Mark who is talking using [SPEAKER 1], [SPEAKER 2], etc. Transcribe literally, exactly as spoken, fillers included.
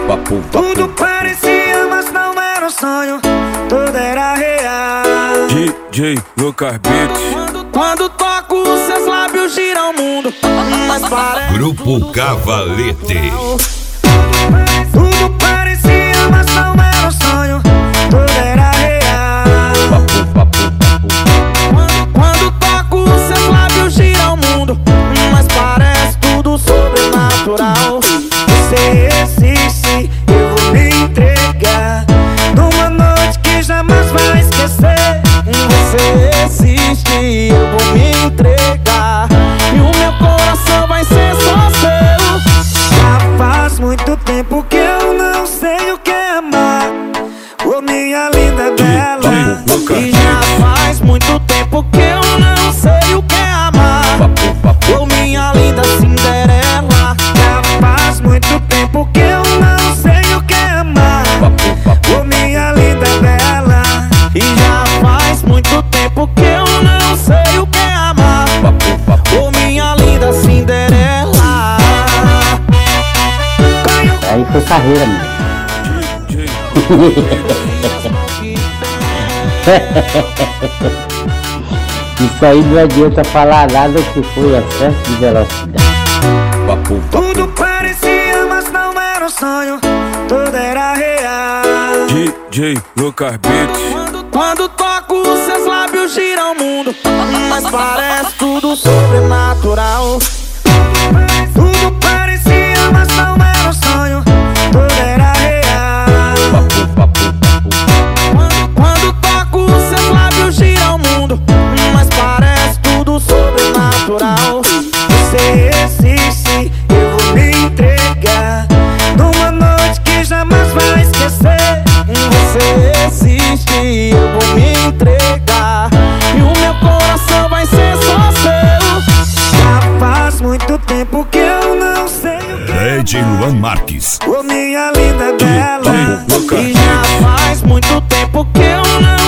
[SPEAKER 1] papo, papo.
[SPEAKER 2] Tudo parecia, mas não era um sonho, tudo era real.
[SPEAKER 3] D J Lucas Beats.
[SPEAKER 2] Quando, quando toco, seus lábios giram o mundo, mas parece
[SPEAKER 4] Grupo Cavalete.
[SPEAKER 2] tudo parecia, mas não era um sonho, tudo era real.
[SPEAKER 1] Papo, papo, papo.
[SPEAKER 2] Quando, quando toco, seus lábios giram o mundo, mas parece tudo sobrenatural. Você existe, eu vou me entregar numa noite que jamais vai esquecer. Você existe, eu vou me entregar e o meu coração vai ser só seu. Já faz muito tempo que eu não sei o que é amar, ô minha linda bela. E já faz muito tempo que eu não sei o que é amar,
[SPEAKER 1] Papo, papo.
[SPEAKER 2] ô minha linda Cinderela. Já faz muito tempo que eu não sei o que é amar,
[SPEAKER 1] Papo, papo.
[SPEAKER 2] ô minha linda bela. E já faz muito tempo que eu não sei o que é amar,
[SPEAKER 1] Papo, papo.
[SPEAKER 2] ô minha linda Cinderela.
[SPEAKER 5] Aí foi carreira, mano. Isso aí não adianta falar nada que foi excesso de velocidade.
[SPEAKER 1] Papo, papo.
[SPEAKER 2] Tudo parecia, mas não era um sonho, tudo era real.
[SPEAKER 3] D J Lucas Beats.
[SPEAKER 2] Quando, quando toco, seus lábios giram o mundo, mas parece tudo sobrenatural. Tudo parecia, mas não era um sonho, tudo era real.
[SPEAKER 1] Papo, papo, papo.
[SPEAKER 2] Quando, quando toco, seus lábios giram o mundo, mas parece tudo sobrenatural. Você existe, eu vou me entregar numa noite que jamais vai esquecer. Você existe, eu vou me entregar e o meu coração vai ser só seu. Já faz muito tempo que eu não sei o que é
[SPEAKER 4] Lady Luan Marques.
[SPEAKER 2] ô minha linda bela.
[SPEAKER 3] Lucas
[SPEAKER 2] E já faz muito tempo que eu não